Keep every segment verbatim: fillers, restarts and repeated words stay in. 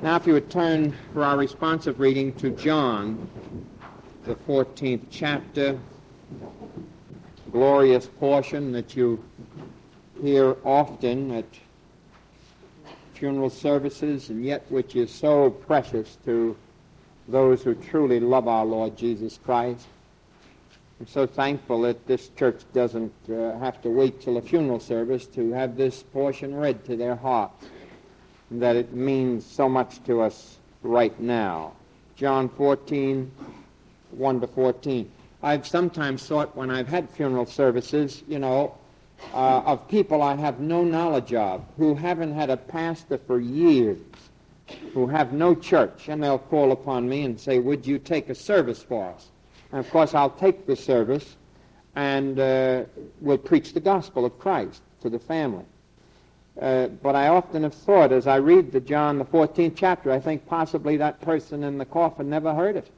Now, if you would turn for our responsive reading to John, the fourteenth chapter, glorious portion that you hear often at funeral services, and yet which is so precious to those who truly love our Lord Jesus Christ. I'm so thankful that this church doesn't uh, have to wait till a funeral service to have this portion read to their hearts, and that it means so much to us right now. John fourteen, one to fourteen. I've sometimes thought when I've had funeral services, you know, uh, of people I have no knowledge of, who haven't had a pastor for years, who have no church, and they'll call upon me and say, would you take a service for us? And of course I'll take the service and uh, we'll preach the gospel of Christ to the family. Uh, but I often have thought, as I read the John, the fourteenth chapter, I think possibly that person in the coffin never heard it.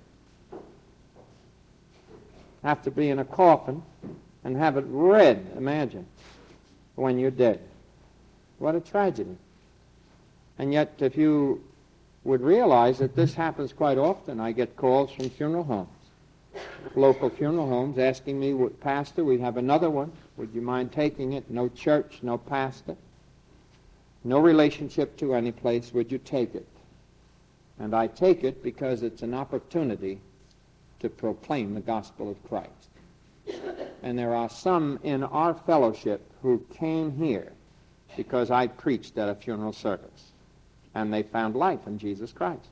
Have to be in a coffin and have it read, imagine, when you're dead. What a tragedy. And yet, if you would realize that this happens quite often, I get calls from funeral homes, local funeral homes, asking me, Pastor, we have another one. Would you mind taking it? No church, no pastor, no relationship to any place. Would you take it? And I take it because it's an opportunity to proclaim the gospel of Christ. And there are some in our fellowship who came here because I preached at a funeral service, and they found life in Jesus Christ.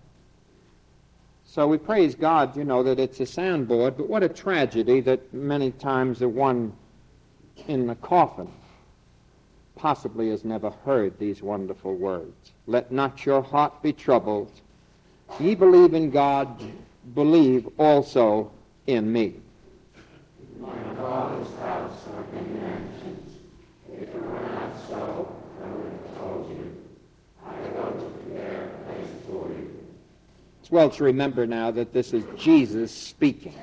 So we praise God, you know, that it's a soundboard, but what a tragedy that many times the one in the coffin possibly has never heard these wonderful words. Let not your heart be troubled. Ye believe in God, believe also in me. My Father's house are many mansions. If it were not so, I would have told you. I go to prepare a place for you. It's well to remember now that this is Jesus speaking.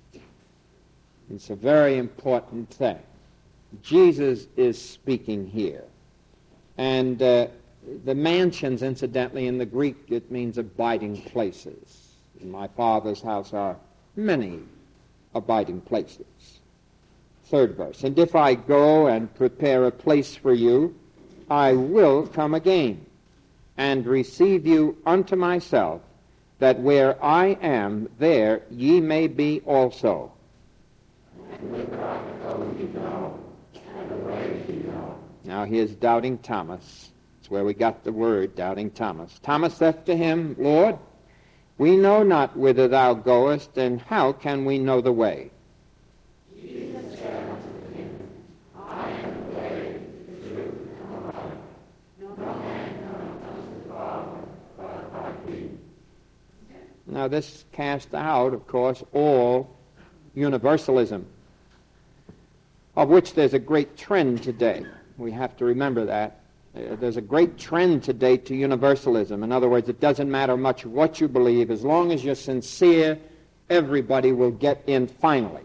It's a very important thing. Jesus is speaking here. And uh, the mansions, incidentally, in the Greek, it means abiding places. In my Father's house are many abiding places. Third verse. And if I go and prepare a place for you, I will come again and receive you unto myself, that where I am, there ye may be also. And whither I go, you know, and the way you know. Now here's doubting Thomas. That's where we got the word, doubting Thomas. Thomas saith to him, Lord, we know not whither thou goest, and how can we know the way? Jesus said unto him, I am the way, the truth, and the life. No man cometh unto the Father but by me. Now this casts out, of course, all universalism, of which there's a great trend today. We have to remember that. Uh, there's a great trend today to universalism. In other words, it doesn't matter much what you believe. As long as you're sincere, everybody will get in finally.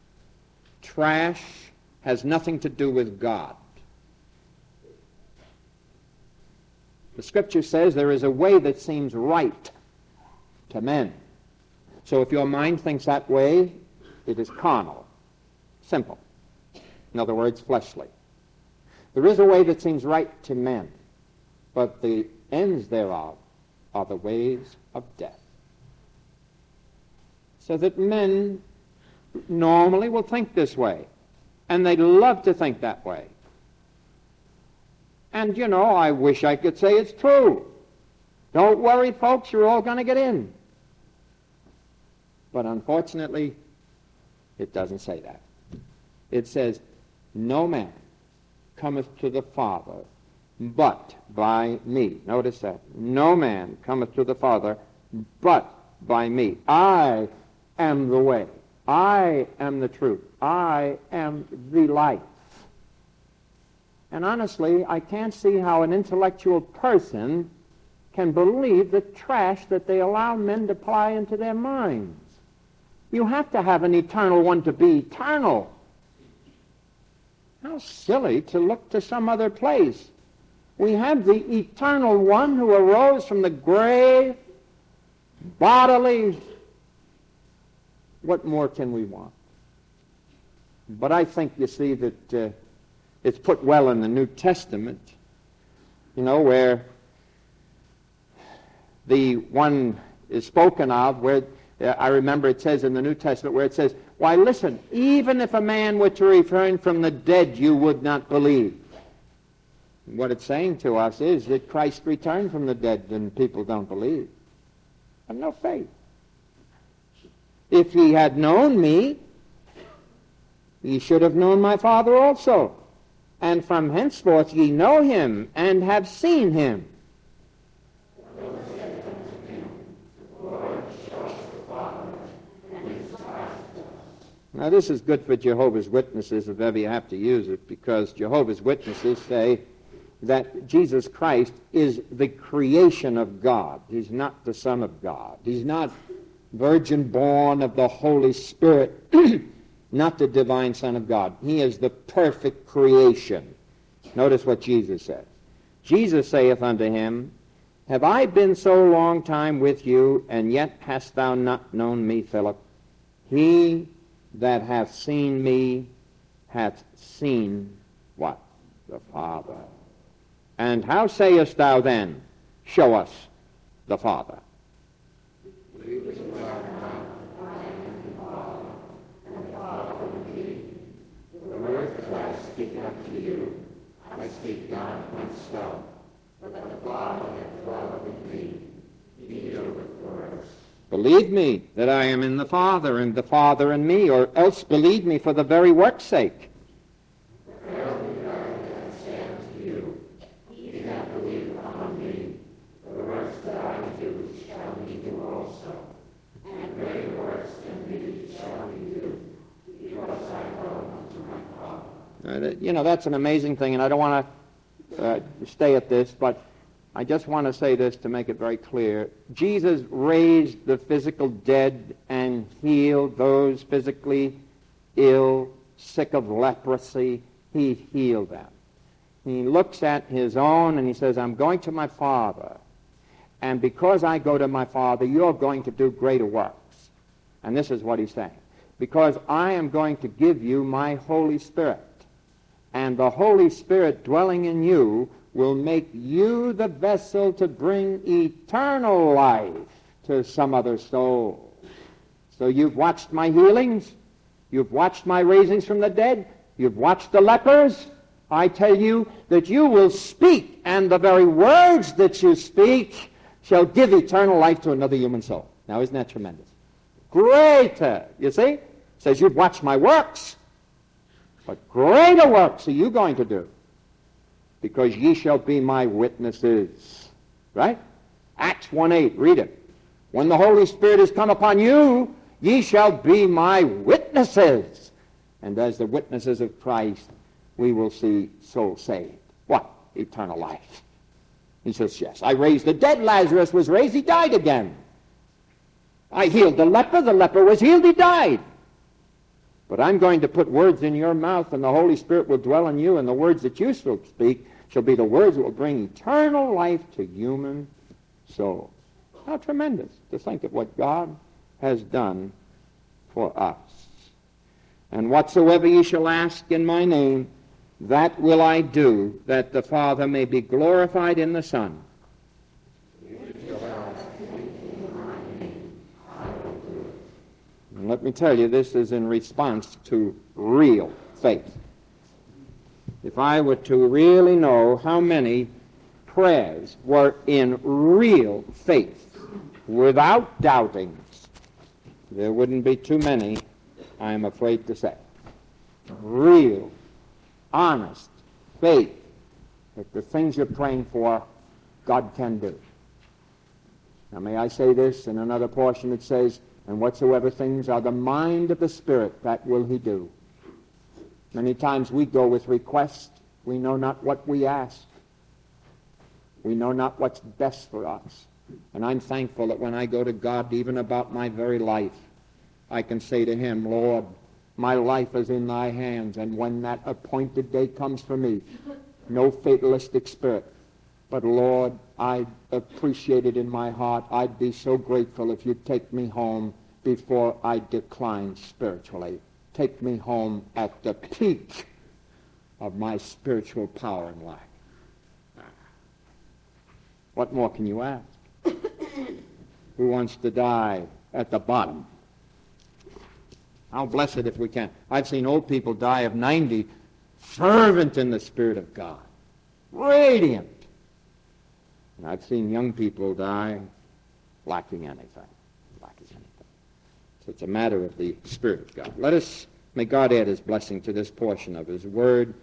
Trash has nothing to do with God. The Scripture says there is a way that seems right to men. So if your mind thinks that way, it is carnal, simple. In other words, fleshly. There is a way that seems right to men, but the ends thereof are the ways of death. So that men normally will think this way, and they love to think that way. And, you know, I wish I could say it's true. Don't worry, folks, you're all going to get in. But unfortunately, it doesn't say that. It says, no man cometh to the Father but by me. Notice that. No man cometh to the Father but by me. I am the way. I am the truth. I am the life. And honestly, I can't see how an intellectual person can believe the trash that they allow men to ply into their minds. You have to have an eternal one to be eternal. How silly to look to some other place We have the eternal one who arose from the grave, bodily. What more can we want? But I think, you see, that uh, it's put well in the New Testament, you know, where the one is spoken of, where uh, I remember it says in the New Testament, where it says, why, listen, even if a man were to return from the dead, you would not believe. What it's saying to us is that Christ returned from the dead, and people don't believe. Have no faith. If ye had known me, ye should have known my Father also. And from henceforth ye know him, and have seen him. Now this is good for Jehovah's Witnesses if ever you have to use it, because Jehovah's Witnesses say that Jesus Christ is the creation of God. He's not the Son of God. He's not virgin born of the Holy Spirit, not the divine Son of God. He is the perfect creation. Notice what Jesus said. Jesus saith unto him, have I been so long time with you, and yet hast thou not known me, Philip? He that hath seen me hath seen what? The Father. And how sayest thou then, show us the Father? I speak not myself, but the Father that dwelleth in me, he doeth works. Believe me that I am in the Father, and the Father in me, or else believe me for the very work's sake. Verily, verily, I say unto you, he that believeth on me, the works that I do shall he do also, and greater works than these shall he do, because I go unto my Father. Uh, you know, that's an amazing thing, and I don't want to uh, stay at this, but I just want to say this to make it very clear. Jesus raised the physical dead and healed those physically ill, sick of leprosy. He healed them. He looks at his own and he says, I'm going to my Father, and because I go to my Father, you're going to do greater works. And this is what he's saying. Because I am going to give you my Holy Spirit. And the Holy Spirit dwelling in you will make you the vessel to bring eternal life to some other soul. So you've watched my healings. You've watched my raisings from the dead. You've watched the lepers. I tell you that you will speak, and the very words that you speak shall give eternal life to another human soul. Now, isn't that tremendous? Greater, you see? It says you've watched my works. But greater works are you going to do, because ye shall be my witnesses. Right? Acts one eight, read it. When the Holy Spirit is come upon you, ye shall be my witnesses. And as the witnesses of Christ, we will see souls saved. What? Eternal life. He says, yes, I raised the dead. Lazarus was raised. He died again. I healed the leper. The leper was healed. He died. But I'm going to put words in your mouth, and the Holy Spirit will dwell in you, and the words that you shall speak shall be the words that will bring eternal life to human souls. How tremendous to think of what God has done for us. And whatsoever ye shall ask in my name, that will I do, that the Father may be glorified in the Son. And let me tell you, this is in response to real faith. If I were to really know how many prayers were in real faith, without doubting, there wouldn't be too many, I'm afraid to say. Real, honest faith that the things you're praying for, God can do. Now, may I say this in another portion? It says, and whatsoever things are the mind of the Spirit, that will he do. Many times we go with requests. We know not what we ask. We know not what's best for us. And I'm thankful that when I go to God, even about my very life, I can say to him, Lord, my life is in thy hands, and when that appointed day comes for me, no fatalistic spirit But Lord, I appreciate it in my heart. I'd be so grateful if you'd take me home before I decline spiritually. Take me home at the peak of my spiritual power and life. What more can you ask? Who wants to die at the bottom? How blessed if we can. I've seen old people die of ninety, fervent in the Spirit of God, radiant. And I've seen young people die lacking anything, lacking anything. So it's a matter of the Spirit of God. Let us, may God add his blessing to this portion of his word.